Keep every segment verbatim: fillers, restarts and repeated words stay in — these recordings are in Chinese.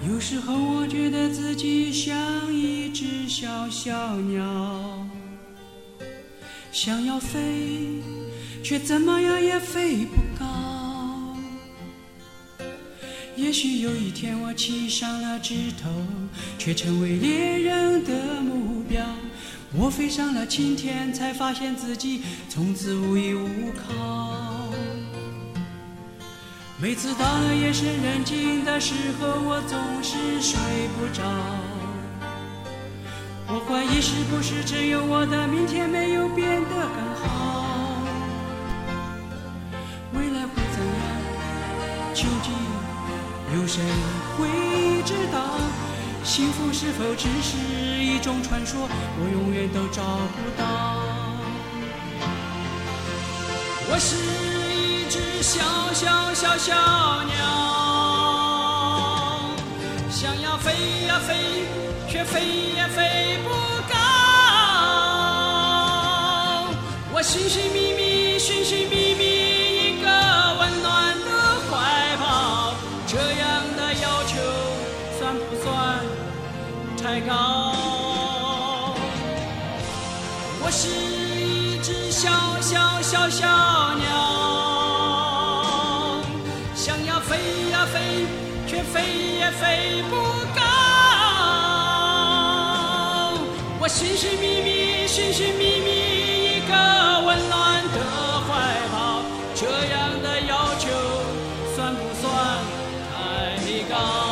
有时候我觉得自己像一只小小鸟，想要飞，却怎么样也飞不高。也许有一天我栖上了枝头，却成为猎人的目标。我飞上了青天，才发现自己从此无依无靠。每次到了夜深人静的时候，我总是睡不着。我怀疑是不是只有我的明天没有变得更好？未来会怎样？究竟有谁会知道？幸福是否只是一种传说，我永远都找不到。我是一只小小小小鸟，想要飞呀飞，却飞也飞不高。我寻寻觅觅，寻寻觅觅一个温暖的怀抱，这样的要求算不算太高？我是一只小小小小鸟，想要飞呀飞，却飞也飞不高。我寻寻觅觅，寻寻觅觅一个温暖的怀抱，这样的要求算不算太高？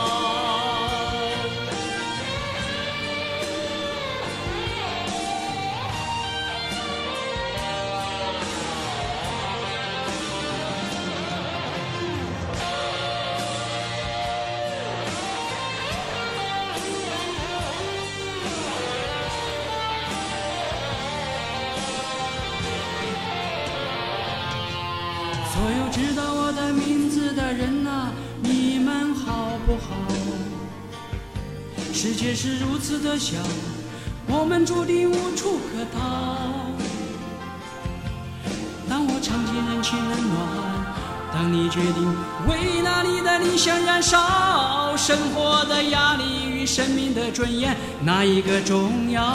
所有知道我的名字的人啊，你们好不好？世界是如此的小，我们注定无处可逃。当我尝尽人情冷暖，当你决定为那你的理想燃烧，生活的压力与生命的尊严，哪一个重要？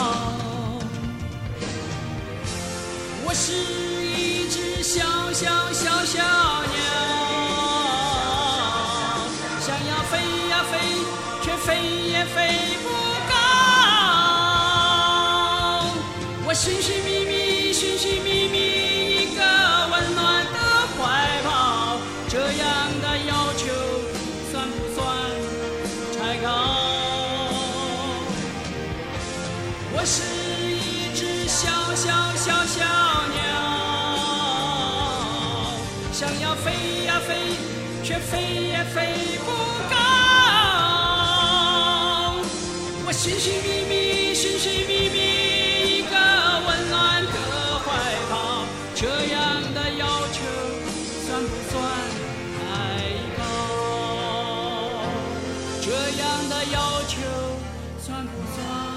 我是一只小小小小鸟，想要飞呀飞，却飞也飞不高。我寻寻觅觅，寻寻觅觅一个温暖的怀抱，这样的要求算不算太高？我是一只小小小小鸟，想要飞呀飞，却飞也飞不高。我寻寻觅觅，寻寻觅觅一个温暖的怀抱，这样的要求算不算太高？这样的要求算不算